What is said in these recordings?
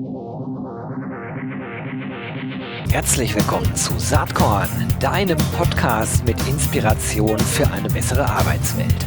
Herzlich willkommen zu Saatkorn, deinem Podcast mit Inspiration für eine bessere Arbeitswelt.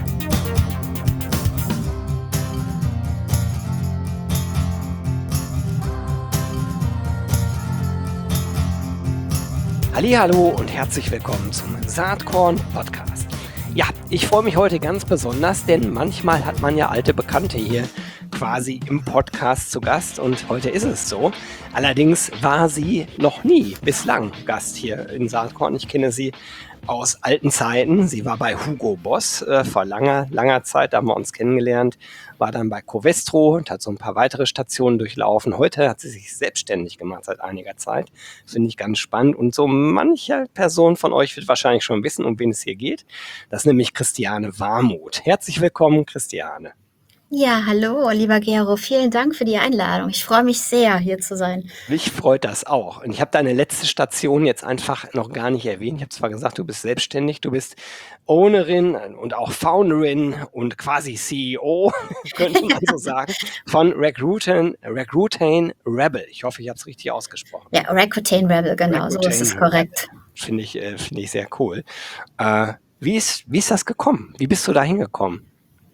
Hallihallo und herzlich willkommen zum Saatkorn Podcast. Ja, ich freue mich heute ganz besonders, denn manchmal hat man ja alte Bekannte hier quasi im Podcast zu Gast und heute ist es so. Allerdings war sie noch nie bislang Gast hier in Saatkorn. Ich kenne sie aus alten Zeiten. Sie war bei Hugo Boss vor langer Zeit, da haben wir uns kennengelernt, war dann bei Covestro und hat so ein paar weitere Stationen durchlaufen. Heute hat sie sich selbstständig gemacht seit einiger Zeit. Finde ich ganz spannend und so manche Person von euch wird wahrscheinlich schon wissen, um wen es hier geht. Das ist nämlich Christiane Warmuth. Herzlich willkommen, Christiane. Ja, hallo, lieber Gero. Vielen Dank für die Einladung. Ich freue mich sehr, hier zu sein. Mich freut das auch. Und ich habe deine letzte Station jetzt einfach noch gar nicht erwähnt. Ich habe zwar gesagt, du bist selbstständig, du bist Ownerin und auch Founderin und quasi CEO, könnte man so sagen, von Recruiting Rebel. Ich hoffe, ich habe es richtig ausgesprochen. Ja, Recruiting Rebel, genau, so ist es korrekt. Finde ich sehr cool. Wie ist das gekommen? Wie bist du da hingekommen?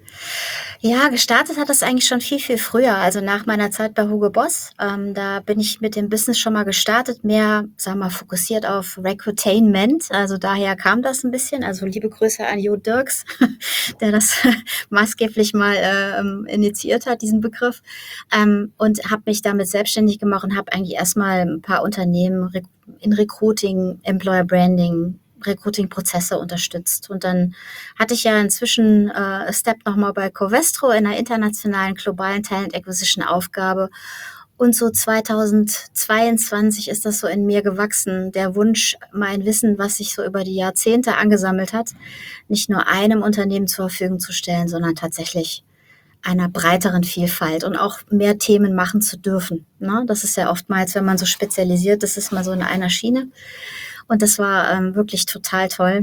Ja, gestartet hat es eigentlich schon viel früher, also nach meiner Zeit bei Hugo Boss. Da bin ich mit dem Business schon mal gestartet, mehr, sagen wir mal, fokussiert auf Recruitainment. Also daher kam das ein bisschen. Also liebe Grüße an Jo Dirks, der das maßgeblich mal initiiert hat, diesen Begriff. Und habe mich damit selbstständig gemacht und habe eigentlich erstmal ein paar Unternehmen in Recruiting, Employer Branding, Recruiting-Prozesse unterstützt. Und dann hatte ich ja inzwischen Step nochmal bei Covestro in einer internationalen globalen Talent Acquisition Aufgabe. Und so 2022 ist das so in mir gewachsen, der Wunsch, mein Wissen, was sich so über die Jahrzehnte angesammelt hat, nicht nur einem Unternehmen zur Verfügung zu stellen, sondern tatsächlich einer breiteren Vielfalt und auch mehr Themen machen zu dürfen. Ne? Das ist ja oftmals, wenn man so spezialisiert, das ist mal so in einer Schiene. Und das war wirklich total toll.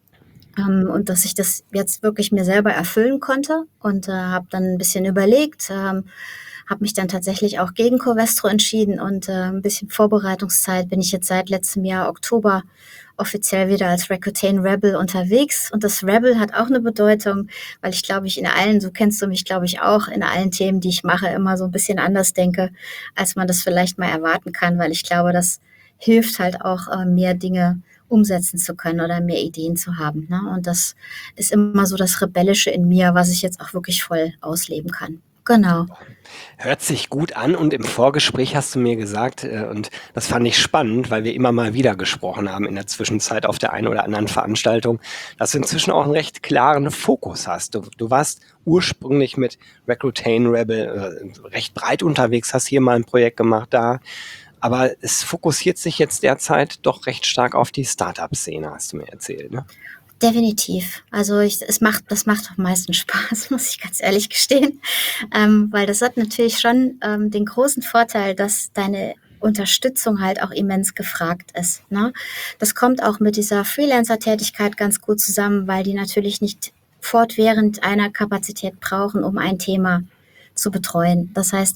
Und dass ich das jetzt wirklich mir selber erfüllen konnte und habe dann ein bisschen überlegt, habe mich dann tatsächlich auch gegen Covestro entschieden und ein bisschen Vorbereitungszeit bin ich jetzt seit letztem Jahr Oktober offiziell wieder als Recruiting Rebel unterwegs. Und das Rebel hat auch eine Bedeutung, weil ich glaube, in allen, so kennst du mich, glaube ich, auch, in allen Themen, die ich mache, immer so ein bisschen anders denke, als man das vielleicht mal erwarten kann, weil ich glaube, das hilft halt auch, mehr Dinge umsetzen zu können oder mehr Ideen zu haben. Ne? Und das ist immer so das Rebellische in mir, was ich jetzt auch wirklich voll ausleben kann. Genau. Hört sich gut an und im Vorgespräch hast du mir gesagt, und das fand ich spannend, weil wir immer mal wieder gesprochen haben in der Zwischenzeit auf der einen oder anderen Veranstaltung, dass du inzwischen auch einen recht klaren Fokus hast. Du warst ursprünglich mit Recruiting Rebel recht breit unterwegs, hast hier mal ein Projekt gemacht, da. Aber es fokussiert sich jetzt derzeit doch recht stark auf die Startup-Szene, hast du mir erzählt, ne? Definitiv. Also das macht am meisten Spaß, muss ich ganz ehrlich gestehen, weil das hat natürlich schon den großen Vorteil, dass deine Unterstützung halt auch immens gefragt ist. Ne? Das kommt auch mit dieser Freelancer-Tätigkeit ganz gut zusammen, weil die natürlich nicht fortwährend einer Kapazität brauchen, um ein Thema zu betreuen. Das heißt,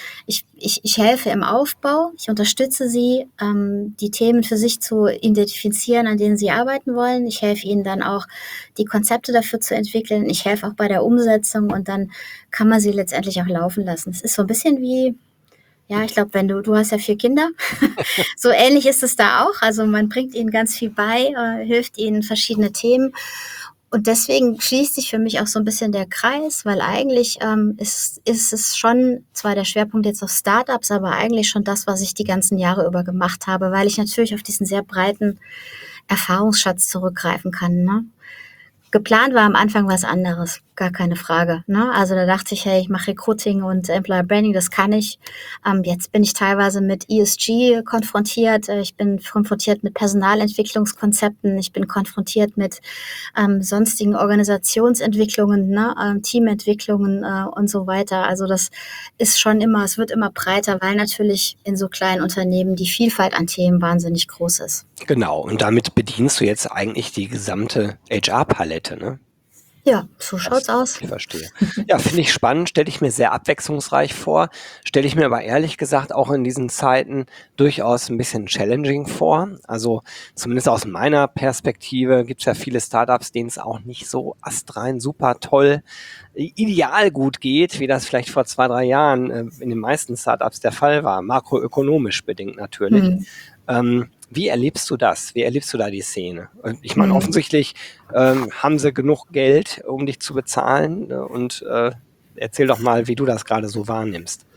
ich helfe im Aufbau, ich unterstütze sie, die Themen für sich zu identifizieren, an denen sie arbeiten wollen. Ich helfe ihnen dann auch, die Konzepte dafür zu entwickeln. Ich helfe auch bei der Umsetzung und dann kann man sie letztendlich auch laufen lassen. Es ist so ein bisschen wie, ja, ich glaube, du hast ja 4 Kinder, so ähnlich ist es da auch. Also man bringt ihnen ganz viel bei, hilft ihnen verschiedene Themen. Und deswegen schließt sich für mich auch so ein bisschen der Kreis, weil eigentlich ist es schon zwar der Schwerpunkt jetzt auf Startups, aber eigentlich schon das, was ich die ganzen Jahre über gemacht habe, weil ich natürlich auf diesen sehr breiten Erfahrungsschatz zurückgreifen kann. Ne? Geplant war am Anfang was anderes, gar keine Frage. Ne? Also da dachte ich, hey, ich mache Recruiting und Employer Branding, das kann ich. Jetzt bin ich teilweise mit ESG konfrontiert. Ich bin konfrontiert mit Personalentwicklungskonzepten. Ich bin konfrontiert mit sonstigen Organisationsentwicklungen, ne? Teamentwicklungen und so weiter. Also das ist schon immer, es wird immer breiter, weil natürlich in so kleinen Unternehmen die Vielfalt an Themen wahnsinnig groß ist. Genau, und damit bedienst du jetzt eigentlich die gesamte HR-Palette, ne? Ja, so schaut's aus. Ich verstehe. Ja, finde ich spannend, stelle ich mir sehr abwechslungsreich vor, stelle ich mir aber ehrlich gesagt auch in diesen Zeiten durchaus ein bisschen challenging vor. Also zumindest aus meiner Perspektive gibt es ja viele Startups, denen es auch nicht so astrein super toll, ideal gut geht, wie das vielleicht vor 2, 3 Jahren in den meisten Startups der Fall war, makroökonomisch bedingt natürlich. Mhm. Wie erlebst du das? Wie erlebst du da die Szene? Und ich meine, Mhm. offensichtlich haben sie genug Geld, um dich zu bezahlen. Und erzähl doch mal, wie du das gerade so wahrnimmst.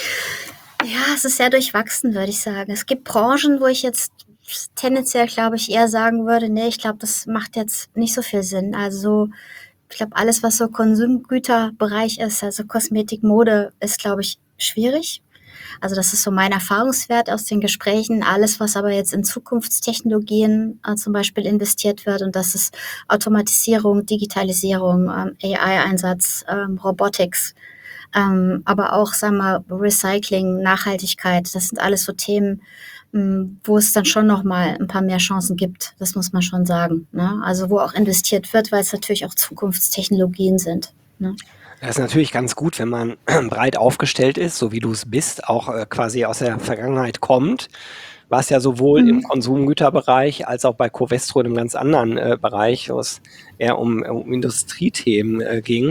Ja, es ist sehr durchwachsen, würde ich sagen. Es gibt Branchen, wo ich jetzt tendenziell, glaube ich, eher sagen würde, nee, ich glaube, das macht jetzt nicht so viel Sinn. Also ich glaube, alles, was so Konsumgüterbereich ist, also Kosmetik, Mode, ist, glaube ich, schwierig. Also das ist so mein Erfahrungswert aus den Gesprächen. Alles, was aber jetzt in Zukunftstechnologien zum Beispiel investiert wird, und das ist Automatisierung, Digitalisierung, AI-Einsatz, Robotics, aber auch, sagen wir, Recycling, Nachhaltigkeit, das sind alles so Themen, wo es dann schon noch mal ein paar mehr Chancen gibt. Das muss man schon sagen. Ne? Also wo auch investiert wird, weil es natürlich auch Zukunftstechnologien sind. Ne? Das ist natürlich ganz gut, wenn man breit aufgestellt ist, so wie du es bist, auch quasi aus der Vergangenheit kommt, was ja sowohl im Mhm. Konsumgüterbereich als auch bei Covestro in einem ganz anderen Bereich, wo es eher um Industriethemen ging.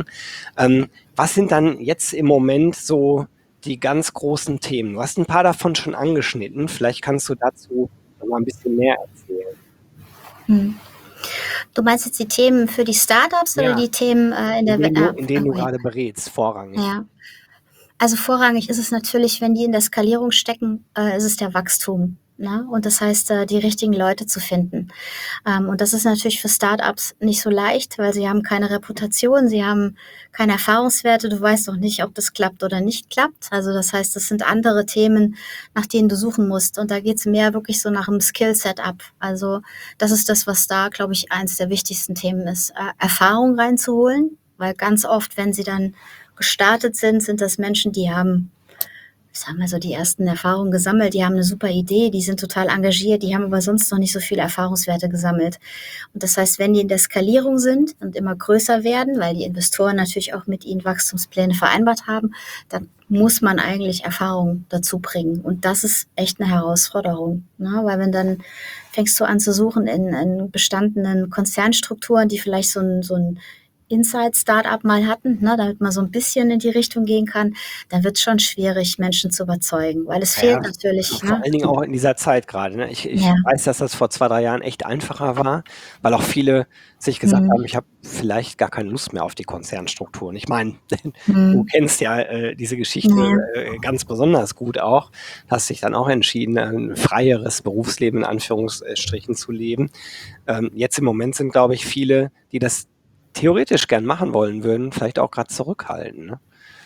Was sind dann jetzt im Moment so die ganz großen Themen? Du hast ein paar davon schon angeschnitten. Vielleicht kannst du dazu noch mal ein bisschen mehr erzählen. Mhm. Du meinst jetzt die Themen für die Startups oder Ja, die Themen in der in denen du okay. gerade berätst, vorrangig. Ja. Also vorrangig ist es natürlich, wenn die in der Skalierung stecken, ist es der Wachstum. Ne? Und das heißt, die richtigen Leute zu finden. Und das ist natürlich für Startups nicht so leicht, weil sie haben keine Reputation, sie haben keine Erfahrungswerte, du weißt auch nicht, ob das klappt oder nicht klappt. Also das heißt, das sind andere Themen, nach denen du suchen musst. Und da geht es mehr wirklich so nach dem Skill-Setup. Also das ist das, was da, glaube ich, eins der wichtigsten Themen ist, Erfahrung reinzuholen, weil ganz oft, wenn sie dann gestartet sind, sind das Menschen, die haben, sagen wir so, die ersten Erfahrungen gesammelt, die haben eine super Idee, die sind total engagiert, die haben aber sonst noch nicht so viele Erfahrungswerte gesammelt. Und das heißt, wenn die in der Skalierung sind und immer größer werden, weil die Investoren natürlich auch mit ihnen Wachstumspläne vereinbart haben, dann muss man eigentlich Erfahrung dazu bringen. Und das ist echt eine Herausforderung, ne? Weil wenn dann fängst du an zu suchen in bestandenen Konzernstrukturen, die vielleicht so ein Inside-Startup mal hatten, ne, damit man so ein bisschen in die Richtung gehen kann, dann wird es schon schwierig, Menschen zu überzeugen, weil es Ja, fehlt natürlich, vor ne? allen Dingen auch in dieser Zeit gerade. Ne? Ich Ja. weiß, dass das vor 2, 3 Jahren echt einfacher war, weil auch viele sich gesagt haben, Mhm. ich habe vielleicht gar keine Lust mehr auf die Konzernstrukturen. Ich meine, du Mhm. kennst ja diese Geschichte Ja. ganz besonders gut auch, hast dich dann auch entschieden, ein freieres Berufsleben in Anführungsstrichen zu leben. Jetzt im Moment sind, glaube ich, viele, die das theoretisch gern machen wollen würden, vielleicht auch gerade zurückhalten. Ne?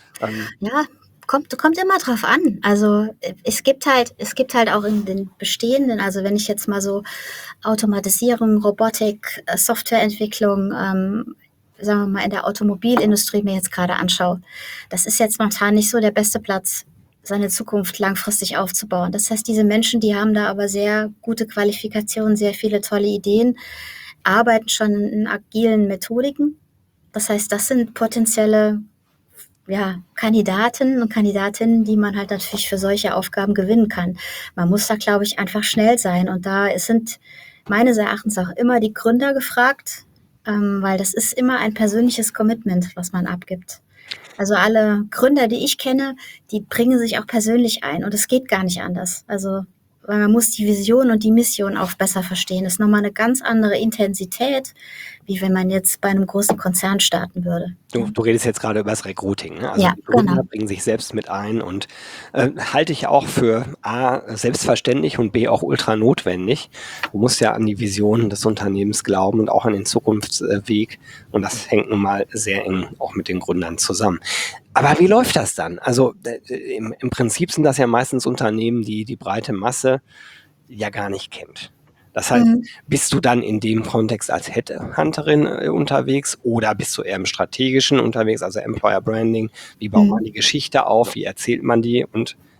Ja, kommt immer drauf an. Also, es gibt halt auch in den bestehenden, also, wenn ich jetzt mal so Automatisierung, Robotik, Softwareentwicklung, sagen wir mal, in der Automobilindustrie mir jetzt gerade anschaue. Das ist jetzt momentan nicht so der beste Platz, seine Zukunft langfristig aufzubauen. Das heißt, diese Menschen, die haben da aber sehr gute Qualifikationen, sehr viele tolle Ideen, arbeiten schon in agilen Methodiken. Das heißt, das sind potenzielle, ja, Kandidaten und Kandidatinnen, die man halt natürlich für solche Aufgaben gewinnen kann. Man muss da, glaube ich, einfach schnell sein. Und da sind meines Erachtens auch immer die Gründer gefragt, weil das ist immer ein persönliches Commitment, was man abgibt. Also alle Gründer, die ich kenne, die bringen sich auch persönlich ein und es geht gar nicht anders. Also, weil man muss die Vision und die Mission auch besser verstehen. Das ist nochmal eine ganz andere Intensität, wie wenn man jetzt bei einem großen Konzern starten würde. Du redest jetzt gerade über das Recruiting, ne? Also Ja, die genau. Gründer bringen sich selbst mit ein und halte ich auch für A, selbstverständlich und B, auch ultra notwendig. Du musst ja an die Vision des Unternehmens glauben und auch an den Zukunftsweg und das hängt nun mal sehr eng auch mit den Gründern zusammen. Aber wie läuft das dann? Also im Prinzip sind das ja meistens Unternehmen, die die breite Masse ja gar nicht kennt. Das heißt, Mhm. bist du dann in dem Kontext als Headhunterin unterwegs oder bist du eher im strategischen unterwegs, also Employer Branding? Wie baut man Mhm. die Geschichte auf? Wie erzählt man die? Und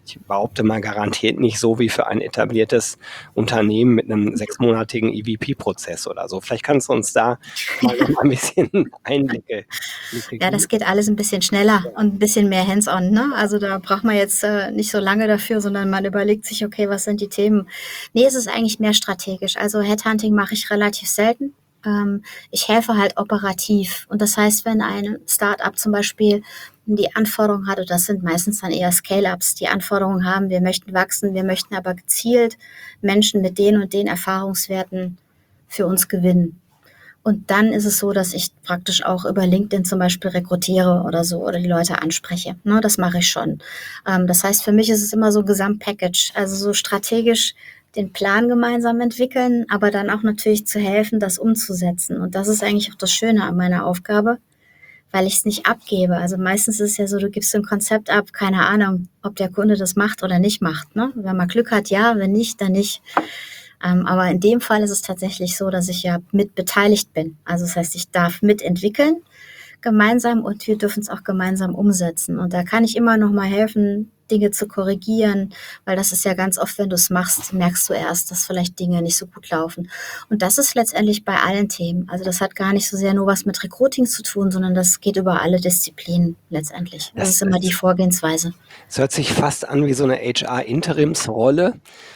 ich behaupte mal, garantiert nicht so wie für ein etabliertes Unternehmen mit einem 6-monatigen EVP-Prozess oder so. Vielleicht kannst du uns da mal noch mal ein bisschen Einblicke Ja, geben. das geht alles ein bisschen schneller und ein bisschen mehr hands-on, ne? Also, da braucht man jetzt, nicht so lange dafür, sondern man überlegt sich: „Okay, was sind die Themen?“ Ne, es ist eigentlich mehr strategisch. Also, Headhunting mache ich relativ selten. Ich helfe halt operativ. Und das heißt, wenn ein Start-up zum Beispiel die Anforderung hat, und das sind meistens dann eher Scale-ups, die Anforderungen haben: „Wir möchten wachsen, wir möchten aber gezielt Menschen mit den und den Erfahrungswerten für uns gewinnen.“ Und dann ist es so, dass ich praktisch auch über LinkedIn zum Beispiel rekrutiere oder so oder die Leute anspreche. Ne, das mache ich schon. Das heißt, für mich ist es immer so 'n Gesamtpackage, also so strategisch den Plan gemeinsam entwickeln, aber dann auch natürlich zu helfen, das umzusetzen. Und das ist eigentlich auch das Schöne an meiner Aufgabe, weil ich es nicht abgebe. Also meistens ist es ja so, du gibst so 'n Konzept ab, keine Ahnung, ob der Kunde das macht oder nicht macht, ne? Wenn man Glück hat, ja, wenn nicht, dann nicht. Aber in dem Fall ist es tatsächlich so, dass ich ja mit beteiligt bin. Also das heißt, ich darf mitentwickeln gemeinsam und wir dürfen es auch gemeinsam umsetzen. Und da kann ich immer noch mal helfen, Dinge zu korrigieren, weil das ist ja ganz oft, wenn du es machst, merkst du erst, dass vielleicht Dinge nicht so gut laufen. Und das ist letztendlich bei allen Themen. Also das hat gar nicht so sehr nur was mit Recruiting zu tun, sondern das geht über alle Disziplinen letztendlich. Das Das, ist immer die das, Vorgehensweise. das hört sich fast an wie so eine HR-Interimsrolle,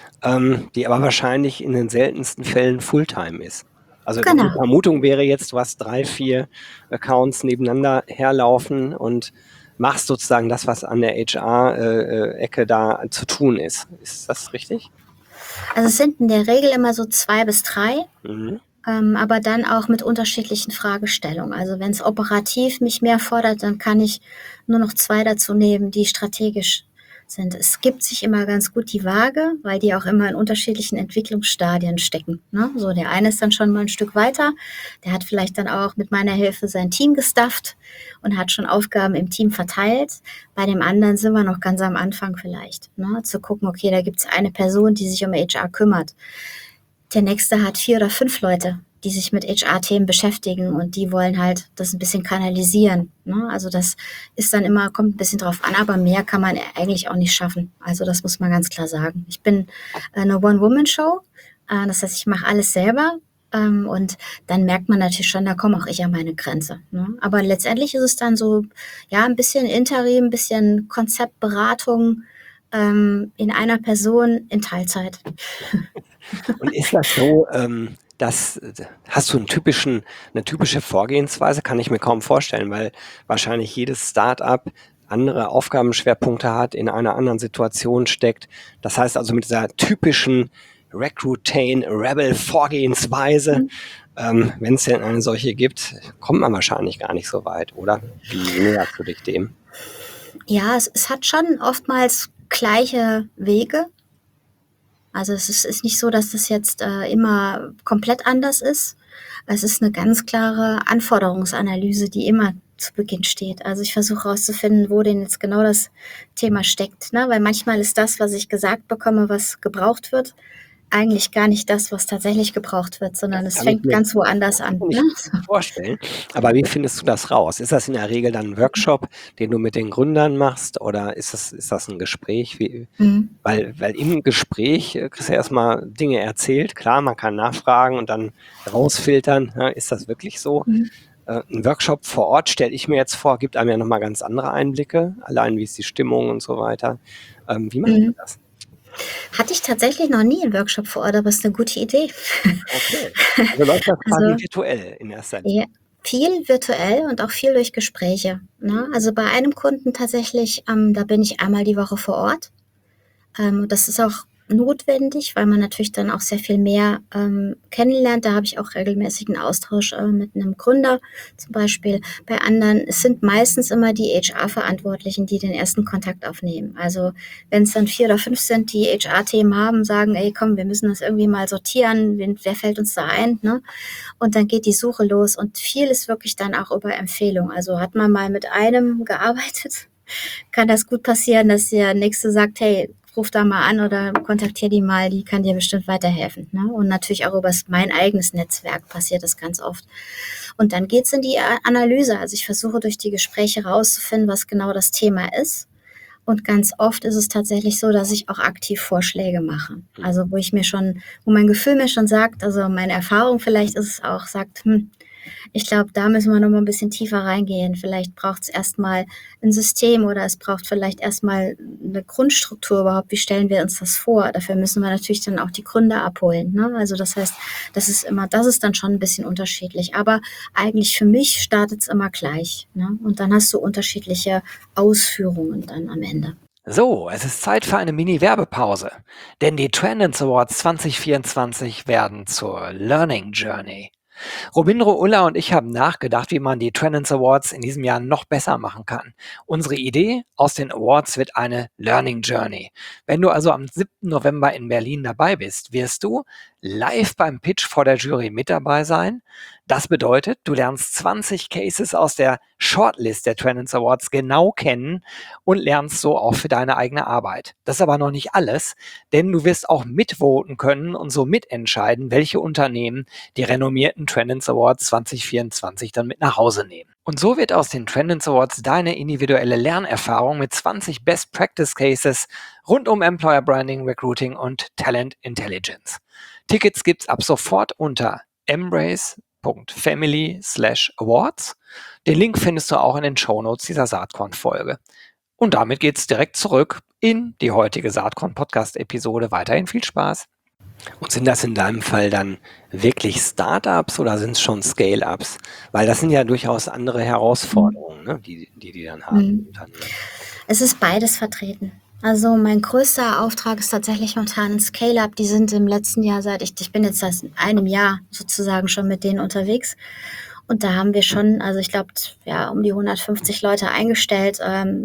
die aber wahrscheinlich in den seltensten Fällen Fulltime ist. Also die Genau. Vermutung wäre jetzt, du hast 3, 4 Accounts nebeneinander herlaufen und machst sozusagen das, was an der HR-Ecke da zu tun ist. Ist das richtig? Also es sind in der Regel immer so 2 bis 3. Mhm. Aber dann auch mit unterschiedlichen Fragestellungen. Also wenn es operativ mich mehr fordert, dann kann ich nur noch 2 dazu nehmen, die strategisch sind. Es gibt sich immer ganz gut die Waage, weil die auch immer in unterschiedlichen Entwicklungsstadien stecken, ne? So, der eine ist dann schon mal ein Stück weiter, der hat vielleicht dann auch mit meiner Hilfe sein Team gestafft und hat schon Aufgaben im Team verteilt. Bei dem anderen sind wir noch ganz am Anfang vielleicht, ne? Zu gucken, okay, da gibt's eine Person, die sich um HR kümmert. Der nächste hat 4 oder 5 Leute, die sich mit HR-Themen beschäftigen und die wollen halt das ein bisschen kanalisieren, ne? Also, das ist dann immer kommt ein bisschen drauf an, aber mehr kann man eigentlich auch nicht schaffen. Also, das muss man ganz klar sagen. Ich bin, 'ne One-Woman-Show, das heißt, ich mache alles selber, und dann merkt man natürlich schon, da komme auch ich an meine Grenze, ne? Aber letztendlich ist es dann so, ja, ein bisschen Interim, ein bisschen Konzeptberatung, in einer Person in Teilzeit. Und ist das so, dass hast du eine typische Vorgehensweise? Kann ich mir kaum vorstellen, weil wahrscheinlich jedes Start-up andere Aufgabenschwerpunkte hat, in einer anderen Situation steckt. Das heißt also mit dieser typischen Recruiting-Rebel-Vorgehensweise, Mhm. wenn es denn eine solche gibt, kommt man wahrscheinlich gar nicht so weit, oder? Wie näherst du dich dem? Ja, es hat schon oftmals gleiche Wege. Also, es ist nicht so, dass das jetzt, immer komplett anders ist. Es ist eine ganz klare Anforderungsanalyse, die immer zu Beginn steht. Also, ich versuche herauszufinden, wo denn jetzt genau das Thema steckt, ne? Weil manchmal ist das, was ich gesagt bekomme, was gebraucht wird, eigentlich gar nicht das, was tatsächlich gebraucht wird, sondern Das es kann ich fängt mir ganz woanders Das an, kann ich ne? mir gut vorstellen. Aber wie findest du das raus? Ist das in der Regel dann 'n Workshop, den du mit den Gründern machst, oder ist das 'n Gespräch? Mhm. Weil im Gespräch, kriegst du ja erst mal Dinge erzählt. Klar, man kann nachfragen und dann rausfiltern, ne, ist das wirklich so? Mhm. 'N Workshop vor Ort, stelle ich mir jetzt vor, gibt einem ja noch mal ganz andere Einblicke, allein wie ist die Stimmung und so weiter. Wie macht ihr Mhm. das? Hatte ich tatsächlich noch nie 'n Workshop vor Ort, aber ist 'ne gute Idee. Okay. Also läuft das quasi Also, virtuell in erster Linie. ja, viel virtuell und auch viel durch Gespräche, ne? Also, bei einem Kunden tatsächlich, da bin ich einmal die Woche vor Ort. Das ist auch notwendig, weil man natürlich dann auch sehr viel mehr, kennenlernt. Da habe ich auch regelmäßigen Austausch, mit 'nem Gründer zum Beispiel. Bei anderen es sind meistens immer die HR-Verantwortlichen, die den ersten Kontakt aufnehmen. Also, wenn's dann 4 oder 5 sind, die HR-Themen haben, sagen: „Ey, komm, wir müssen das irgendwie mal sortieren. Wer fällt uns da ein“, ne? Und dann geht die Suche los und viel ist wirklich dann auch über Empfehlung. Also, hat man mal mit einem gearbeitet, kann das gut passieren, dass der Nächste sagt: „Hey, ruf da mal an oder kontaktiere die mal, die kann dir bestimmt weiterhelfen“, ne? Und natürlich auch übers mein eigenes Netzwerk passiert das ganz oft. Und dann geht's in die Analyse. Also, ich versuche durch die Gespräche rauszufinden, was genau das Thema ist. Und ganz oft ist es tatsächlich so, dass ich auch aktiv Vorschläge mache. Mhm. Also wo mein Gefühl mir schon sagt, also meine Erfahrung vielleicht ist es auch, sagt, ich glaube, da müssen wir noch mal ein bisschen tiefer reingehen. Vielleicht braucht es erst mal 'n System oder es braucht vielleicht erst mal 'ne Grundstruktur überhaupt. Wie stellen wir uns das vor? Dafür müssen wir natürlich dann auch die Gründer abholen, ne? Also, das heißt, das ist dann schon ein bisschen unterschiedlich. Aber eigentlich für mich startet es immer gleich, ne? Und dann hast du unterschiedliche Ausführungen dann am Ende. So, es ist Zeit für eine Mini-Werbepause, denn die Trendance Awards 2024 werden zur Learning Journey. Robindro Ulla und ich haben nachgedacht, wie man die Trendance Awards in diesem Jahr noch besser machen kann. Unsere Idee aus den Awards wird eine Learning Journey. Wenn du also am 7. November in Berlin dabei bist, wirst du live beim Pitch vor der Jury mit dabei sein. Das bedeutet, du lernst 20 Cases aus der Shortlist der Trendance Awards genau kennen und lernst so auch für deine eigene Arbeit. Das ist aber noch nicht alles, denn du wirst auch mitvoten können und so mitentscheiden, welche Unternehmen die renommierten Trendance Awards 2024 dann mit nach Hause nehmen. Und so wird aus den Trendance Awards deine individuelle Lernerfahrung mit 20 Best Practice Cases rund um Employer Branding, Recruiting und Talent Intelligence. Tickets gibt's ab sofort unter embrace.family/awards. Den Link findest du auch in den Shownotes dieser Saatkorn-Folge. Und damit geht's direkt zurück in die heutige Saatkorn-Podcast-Episode. Weiterhin viel Spaß. Und sind das in deinem Fall dann wirklich Startups oder sind es schon Scale-Ups? Weil das sind ja durchaus andere Herausforderungen, ne, die dann haben, Mhm. Unternehmen. Es ist beides vertreten. Also mein größter Auftrag ist tatsächlich momentan ein Scale-Up. Die sind im letzten Jahr ich bin jetzt seit einem Jahr sozusagen schon mit denen unterwegs. Und da haben wir schon, also ich glaube, ja, um die 150 Leute eingestellt,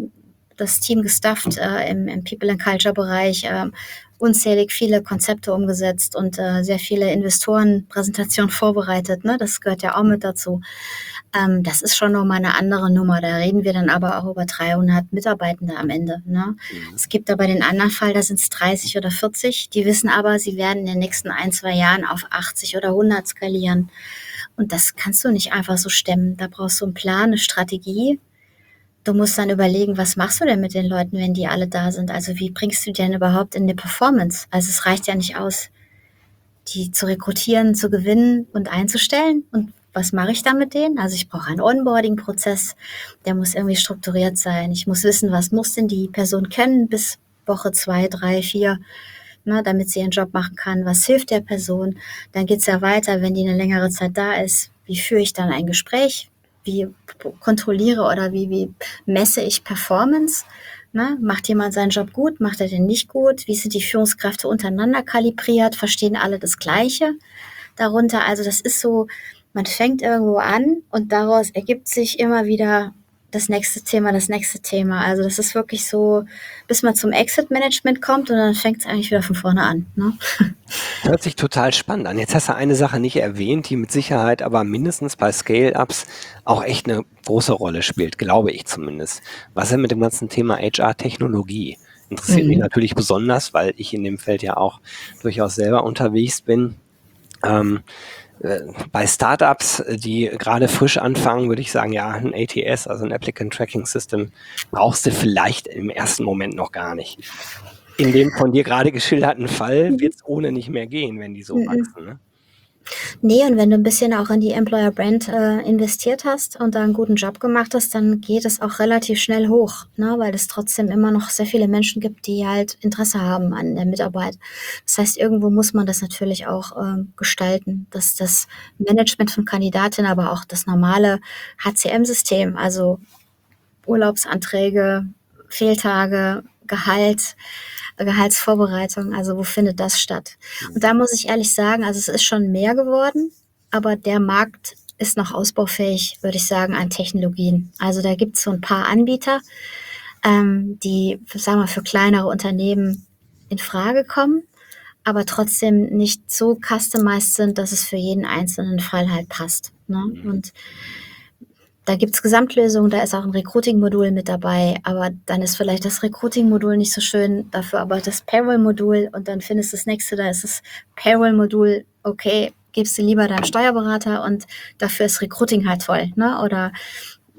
das Team gestafft im People and Culture Bereich, unzählig viele Konzepte umgesetzt und sehr viele Investorenpräsentationen vorbereitet. Ne? Das gehört ja auch mit dazu. Das ist schon nochmal eine andere Nummer. Da reden wir dann aber auch über 300 Mitarbeitende am Ende. Ne? Mhm. Es gibt aber den anderen Fall, da sind es 30 oder 40. Die wissen aber, sie werden in den nächsten 1, 2 Jahren auf 80 oder 100 skalieren. Und das kannst du nicht einfach so stemmen. Da brauchst du einen Plan, eine Strategie. Du musst dann überlegen, was machst du denn mit den Leuten, wenn die alle da sind? Also wie bringst du die denn überhaupt in die Performance? Also es reicht ja nicht aus, die zu rekrutieren, zu gewinnen und einzustellen. Und was mache ich dann mit denen? Also ich brauche einen Onboarding-Prozess, der muss irgendwie strukturiert sein. Ich muss wissen, was muss denn die Person können bis Woche 2, 3, 4, ne, damit sie ihren Job machen kann. Was hilft der Person? Dann geht es ja weiter, wenn die eine längere Zeit da ist. Wie führe ich dann ein Gespräch? Wie kontrolliere oder wie messe ich Performance? Ne? Macht jemand seinen Job gut? Macht er den nicht gut? Wie sind die Führungskräfte untereinander kalibriert? Verstehen alle das Gleiche darunter? Also das ist so, man fängt irgendwo an und daraus ergibt sich immer wieder das nächste Thema, das nächste Thema. Also das ist wirklich so, bis man zum Exit-Management kommt und dann fängt es eigentlich wieder von vorne an. Ne? Hört sich total spannend an. Jetzt hast du eine Sache nicht erwähnt, die mit Sicherheit aber mindestens bei Scale-Ups auch echt eine große Rolle spielt, glaube ich zumindest. Was ist denn mit dem ganzen Thema HR-Technologie? Interessiert mich natürlich besonders, weil ich in dem Feld ja auch durchaus selber unterwegs bin. Bei Startups, die gerade frisch anfangen, würde ich sagen, ja, ein ATS, also ein Applicant Tracking System, brauchst du vielleicht im ersten Moment noch gar nicht. In dem von dir gerade geschilderten Fall wird es ohne nicht mehr gehen, wenn die so wachsen. Ne? Nee, und wenn du ein bisschen auch in die Employer Brand investiert hast und da einen guten Job gemacht hast, dann geht es auch relativ schnell hoch, ne? Weil es trotzdem immer noch sehr viele Menschen gibt, die halt Interesse haben an der Mitarbeit. Das heißt, irgendwo muss man das natürlich auch gestalten, dass das Management von Kandidatinnen, aber auch das normale HCM-System, also Urlaubsanträge, Fehltage, Gehaltsvorbereitung, also wo findet das statt? Und da muss ich ehrlich sagen, also es ist schon mehr geworden, aber der Markt ist noch ausbaufähig, würde ich sagen, an Technologien. Also da gibt es so ein paar Anbieter, die, sagen wir, für kleinere Unternehmen in Frage kommen, aber trotzdem nicht so customized sind, dass es für jeden einzelnen Fall halt passt. Ne? Und da gibt's Gesamtlösungen, da ist auch ein Recruiting-Modul mit dabei, aber dann ist vielleicht das Recruiting-Modul nicht so schön, dafür aber das Payroll-Modul und dann findest du das nächste, da ist das Payroll-Modul, okay, gibst du lieber deinem Steuerberater und dafür ist Recruiting halt toll, ne? Oder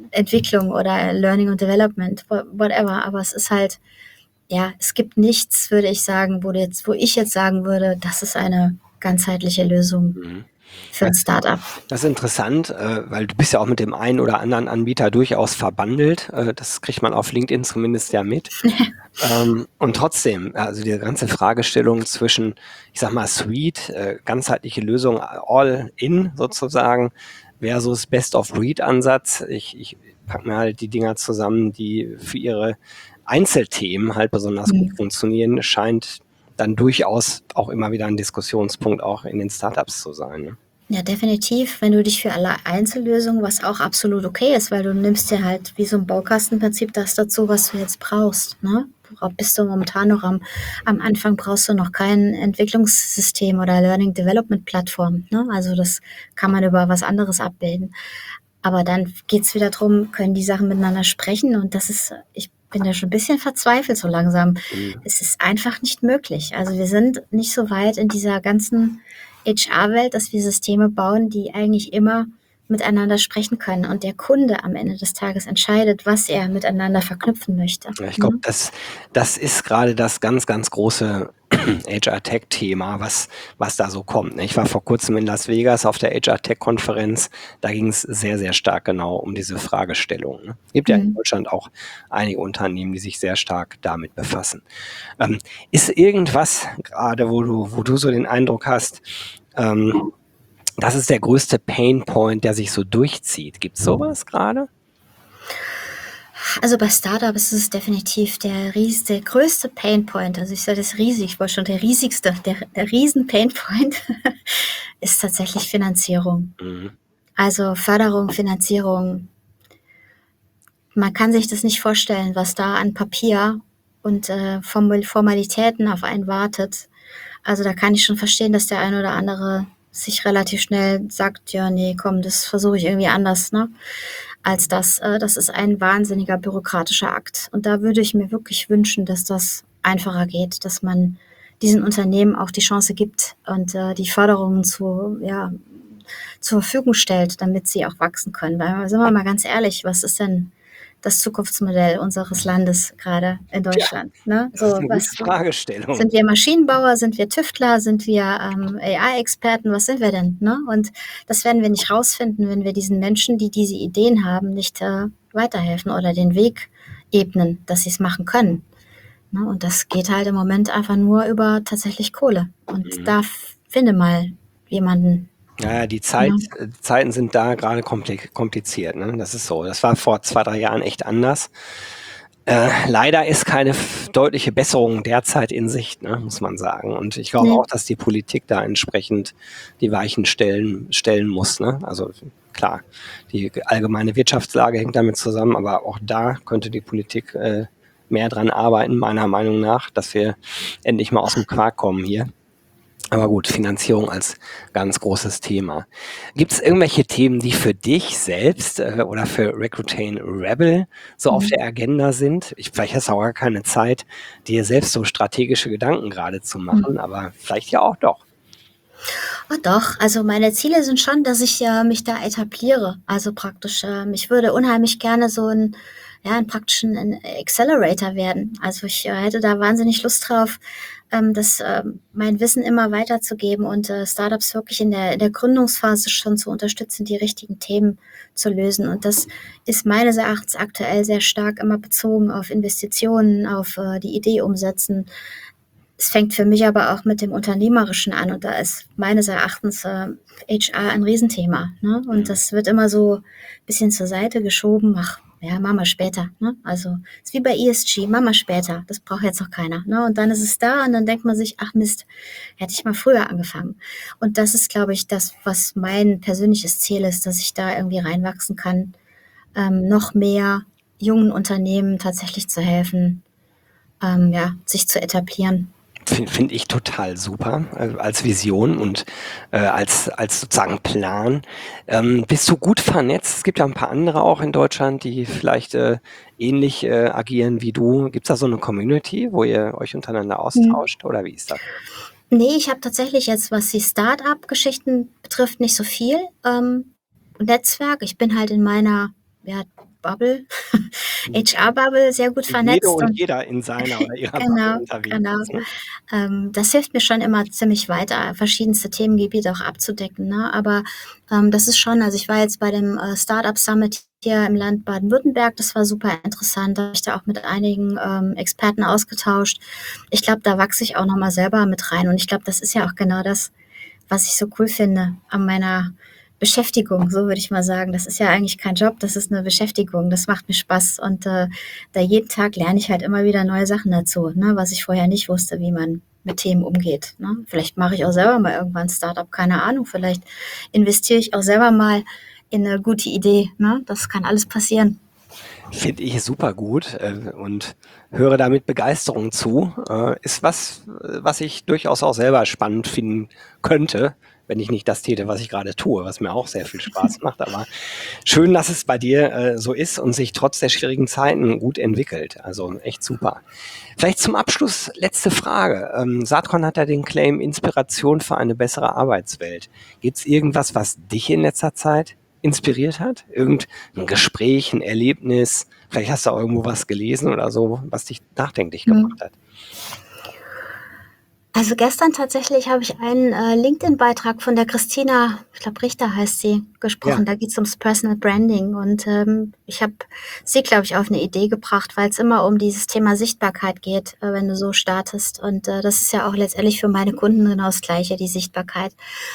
Entwicklung oder Learning und Development, whatever. Aber es ist halt, ja, es gibt nichts, würde ich sagen, wo ich jetzt sagen würde, das ist eine ganzheitliche Lösung Mhm. für ein Startup. Das ist interessant, weil du bist ja auch mit dem einen oder anderen Anbieter durchaus verbandelt. Das kriegt man auf LinkedIn zumindest ja mit. Und trotzdem, also die ganze Fragestellung zwischen, ich sag mal, Suite, ganzheitliche Lösung, all in sozusagen, versus Best-of-Breed-Ansatz. Ich packe mir halt die Dinger zusammen, die für ihre Einzelthemen halt besonders gut funktionieren, scheint dann durchaus auch immer wieder ein Diskussionspunkt auch in den Startups zu sein. Ne? Ja, definitiv. Wenn du dich für alle Einzellösungen, was auch absolut okay ist, weil du nimmst dir halt wie so ein Baukastenprinzip das dazu, was du jetzt brauchst. Ne? Bist du momentan noch am Anfang brauchst du noch kein Entwicklungssystem oder Learning Development Plattform. Ne? Also das kann man über was anderes abbilden. Aber dann geht's wieder drum, können die Sachen miteinander sprechen und das ist, ich bin da schon ein bisschen verzweifelt so langsam. Es ist einfach nicht möglich. Also wir sind nicht so weit in dieser ganzen HR-Welt, dass wir Systeme bauen, die eigentlich immer miteinander sprechen können und der Kunde am Ende des Tages entscheidet, was er miteinander verknüpfen möchte. Ja, ich glaube, das ist gerade das ganz, ganz große HR-Tech-Thema, was da so kommt. Ich war vor kurzem in Las Vegas auf der HR-Tech-Konferenz. Da ging es sehr, sehr stark genau um diese Fragestellung. Es gibt ja in Deutschland auch einige Unternehmen, die sich sehr stark damit befassen. Ist irgendwas gerade, wo du so den Eindruck hast, das ist der größte Pain-Point, der sich so durchzieht? Gibt es sowas gerade? Also bei Startups ist es definitiv der größte Painpoint. Also ich sage das riesig, ich wollte schon der riesigste, der riesen Painpoint ist tatsächlich Finanzierung. Also Förderung, Finanzierung. Man kann sich das nicht vorstellen, was da an Papier und Formalitäten auf einen wartet. Also da kann ich schon verstehen, dass der eine oder andere sich relativ schnell sagt, ja, nee, komm, das versuche ich irgendwie anders, ne? Als das. Das ist ein wahnsinniger bürokratischer Akt. Und da würde ich mir wirklich wünschen, dass das einfacher geht, dass man diesen Unternehmen auch die Chance gibt und die Förderungen zur Verfügung stellt, damit sie auch wachsen können. Weil, sind wir mal ganz ehrlich, was ist denn das Zukunftsmodell unseres Landes gerade in Deutschland? Ne? Das ist eine gute Fragestellung. Sind wir Maschinenbauer, sind wir Tüftler, sind wir AI-Experten, was sind wir denn? Ne? Und das werden wir nicht rausfinden, wenn wir diesen Menschen, die diese Ideen haben, nicht weiterhelfen oder den Weg ebnen, dass sie es machen können. Ne? Und das geht halt im Moment einfach nur über tatsächlich Kohle. Und da finde mal jemanden. Ja, die Zeiten sind da gerade kompliziert. Ne? Das ist so. Das war vor 2-3 Jahren echt anders. Leider ist keine deutliche Besserung derzeit in Sicht, ne, muss man sagen. Und ich glaube auch, dass die Politik da entsprechend die Weichen stellen muss. Ne? Also klar, die allgemeine Wirtschaftslage hängt damit zusammen, aber auch da könnte die Politik mehr dran arbeiten, meiner Meinung nach, dass wir endlich mal aus dem Quark kommen hier. Aber gut, Finanzierung als ganz großes Thema. Gibt es irgendwelche Themen, die für dich selbst oder für Recruiting Rebel so auf der Agenda sind? Vielleicht hast du auch gar keine Zeit, dir selbst so strategische Gedanken gerade zu machen, aber vielleicht ja auch doch. Oh doch, also meine Ziele sind schon, dass ich mich da etabliere. Also praktisch, ich würde unheimlich gerne so einen praktischen Accelerator werden. Also ich hätte da wahnsinnig Lust drauf, mein Wissen immer weiterzugeben und Startups wirklich in der Gründungsphase schon zu unterstützen, die richtigen Themen zu lösen. Und das ist meines Erachtens aktuell sehr stark immer bezogen auf Investitionen, auf die Idee umsetzen. Es fängt für mich aber auch mit dem Unternehmerischen an und da ist meines Erachtens HR ein Riesenthema. Ne? Und das wird immer so ein bisschen zur Seite geschoben. Ach, ja, machen wir später. Ne? Also es ist wie bei ESG, machen wir später. Das braucht jetzt noch keiner. Ne? Und dann ist es da und dann denkt man sich, ach Mist, hätte ich mal früher angefangen. Und das ist, glaube ich, das, was mein persönliches Ziel ist, dass ich da irgendwie reinwachsen kann, noch mehr jungen Unternehmen tatsächlich zu helfen, sich zu etablieren. Finde ich total super als Vision und als sozusagen Plan. Bist du gut vernetzt? Es gibt ja ein paar andere auch in Deutschland, die vielleicht ähnlich agieren wie du. Gibt es da so eine Community, wo ihr euch untereinander austauscht oder wie ist das? Nee, ich habe tatsächlich jetzt, was die Start-up-Geschichten betrifft, nicht so viel Netzwerk. Ich bin halt in meiner Bubble, Mhm. HR-Bubble sehr gut Jede vernetzt und und jeder in seiner oder ihrer Bubble genau, unterwegs genau. ist, ne? Das hilft mir schon immer ziemlich weiter, verschiedenste Themengebiete auch abzudecken, ne? Aber, das ist schon, also, ich war jetzt bei dem, Startup Summit hier im Land Baden-Württemberg. Das war super interessant. Da habe ich da auch mit einigen, Experten ausgetauscht. Ich glaube, da wachse ich auch noch mal selber mit rein und ich glaube, das ist ja auch genau das, was ich so cool finde an meiner Beschäftigung, so würde ich mal sagen. Das ist ja eigentlich kein Job, das ist eine Beschäftigung. Das macht mir Spaß und, da jeden Tag lerne ich halt immer wieder neue Sachen dazu, ne, was ich vorher nicht wusste, wie man mit Themen umgeht, ne? Vielleicht mache ich auch selber mal irgendwann 'n Start-up, keine Ahnung. Vielleicht investiere ich auch selber mal in eine gute Idee, ne? Das kann alles passieren. Finde ich super gut, und höre da mit Begeisterung zu. Ist was, was ich durchaus auch selber spannend finden könnte, wenn ich nicht das täte, was ich gerade tue, was mir auch sehr viel Spaß macht. Aber schön, dass es bei dir so ist und sich trotz der schwierigen Zeiten gut entwickelt. Also echt super. Vielleicht zum Abschluss letzte Frage. Saatkorn hat ja den Claim Inspiration für eine bessere Arbeitswelt. Gibt es irgendwas, was dich in letzter Zeit inspiriert hat? Irgendein Gespräch, ein Erlebnis? Vielleicht hast du auch irgendwo was gelesen oder so, was dich nachdenklich Mhm. gemacht hat. Also gestern tatsächlich habe ich einen LinkedIn-Beitrag von der Christina, ich glaube Richter heißt sie, Ja, gesprochen. Da geht es ums Personal Branding und ich habe sie, glaube ich, auf eine Idee gebracht, weil es immer um dieses Thema Sichtbarkeit geht, wenn du so startest. Und das ist ja auch letztendlich für meine Kunden genau das Gleiche, die Sichtbarkeit.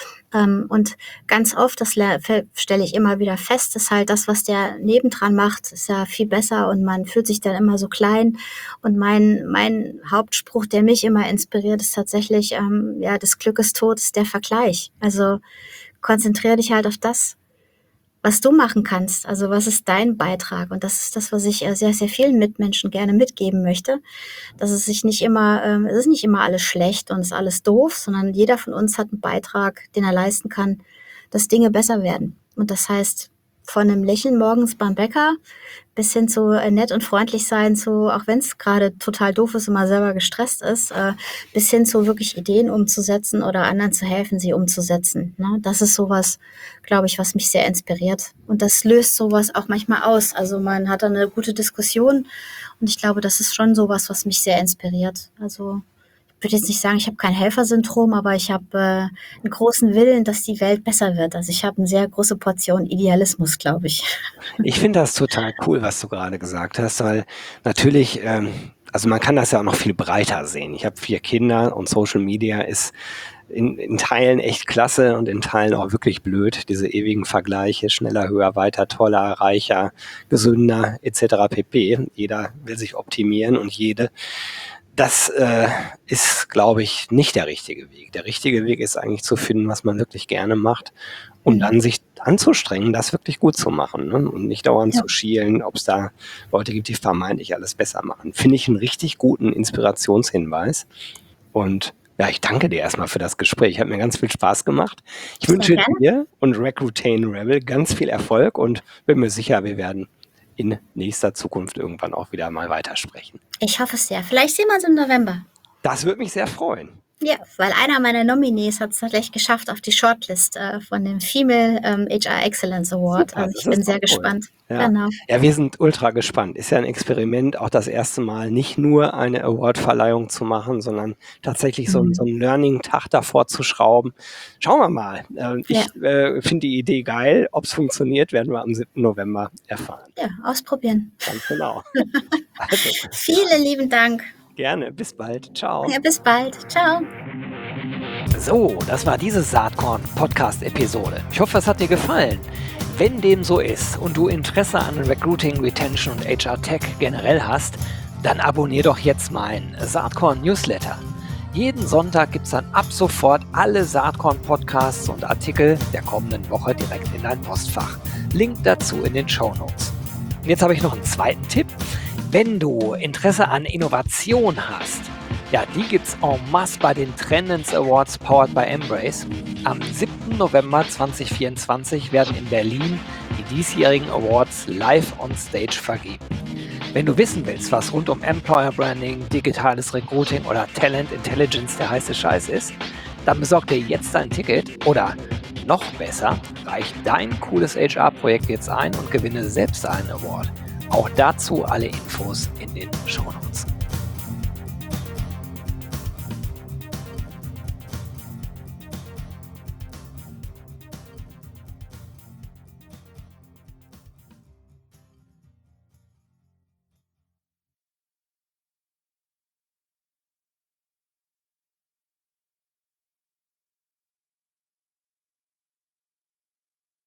Und ganz oft, stelle ich immer wieder fest, ist halt das, was der nebendran macht, ist ja viel besser und man fühlt sich dann immer so klein. Und mein Hauptspruch, der mich immer inspiriert, ist tatsächlich, ja, des Glückes Tod ist der Vergleich. Also konzentriere dich halt auf das, was du machen kannst. Also was ist dein Beitrag? Und das ist das, was ich sehr, sehr vielen Mitmenschen gerne mitgeben möchte, dass es ist nicht immer alles schlecht und es ist alles doof, sondern jeder von uns hat einen Beitrag, den er leisten kann, dass Dinge besser werden. Und das heißt, von einem Lächeln morgens beim Bäcker bis hin zu nett und freundlich sein, zu, auch wenn es gerade total doof ist und man selber gestresst ist, bis hin zu wirklich Ideen umzusetzen oder anderen zu helfen, sie umzusetzen. Ne? Das ist sowas, glaube ich, was mich sehr inspiriert. Und das löst sowas auch manchmal aus. Also man hat dann eine gute Diskussion und ich glaube, das ist schon sowas, was mich sehr inspiriert. Also ich würde jetzt nicht sagen, ich habe kein Helfersyndrom, aber ich habe 'n großen Willen, dass die Welt besser wird. Also, ich habe eine sehr große Portion Idealismus, glaube ich. Ich finde das total cool, was du gerade gesagt hast, weil natürlich, also man kann das ja auch noch viel breiter sehen. Ich habe 4 Kinder und Social Media ist in Teilen echt klasse und in Teilen auch wirklich blöd. Diese ewigen Vergleiche, schneller, höher, weiter, toller, reicher, gesünder etc. pp. Jeder will sich optimieren und jede. Das ist, glaube ich, nicht der richtige Weg. Der richtige Weg ist eigentlich zu finden, was man wirklich gerne macht und Mhm. dann sich anzustrengen, das wirklich gut zu machen, ne? Und nicht dauernd Ja. zu schielen, ob es da Leute gibt, die vermeintlich alles besser machen. Finde ich einen richtig guten Inspirationshinweis. Und ja, ich danke dir erstmal für das Gespräch. Hat mir ganz viel Spaß gemacht. Ich Sehr wünsche gerne. dir und Recruiting Rebel ganz viel Erfolg und bin mir sicher, wir werden in nächster Zukunft irgendwann auch wieder mal weitersprechen. Ich hoffe es sehr. Vielleicht sehen wir uns im November. Das würde mich sehr freuen. Ja, weil einer meiner Nominees hat es tatsächlich geschafft auf die Shortlist, von dem Female, HR Excellence Award. Super, Also, das ich bin ist doch sehr cool. gespannt. Ja. Genau. Ja, wir sind ultra gespannt. Ist ja ein Experiment, auch das erste Mal nicht nur eine Awardverleihung zu machen, sondern tatsächlich so 'n Mhm. Learning-Tag davor zu schrauben. Schauen wir mal. Ja, Ich finde die Idee geil. Ob's funktioniert, werden wir am 7. November erfahren. ja, ausprobieren. Ganz genau. Also, Vielen lieben Dank. gerne. Bis bald. Tschau. Ja, bis bald. Ciao. So, das war diese Saatkorn-Podcast-Episode. Ich hoffe, es hat dir gefallen. Wenn dem so ist und du Interesse an Recruiting, Retention und HR Tech generell hast, dann abonnier doch jetzt meinen Saatkorn-Newsletter. Jeden Sonntag gibt es dann ab sofort alle Saatkorn-Podcasts und Artikel der kommenden Woche direkt in dein Postfach. Link dazu in den Shownotes. Und jetzt habe ich noch einen zweiten Tipp. Wenn du Interesse an Innovation hast, ja, die gibt's en masse bei den Trendens Awards powered by Embrace. Am 7. November 2024 werden in Berlin die diesjährigen Awards live on stage vergeben. Wenn du wissen willst, was rund um Employer Branding, digitales Recruiting oder Talent Intelligence der heiße Scheiß ist, dann besorg dir jetzt ein Ticket oder noch besser, reich dein cooles HR-Projekt jetzt ein und gewinne selbst einen Award. Auch dazu alle Infos in den Shownotes.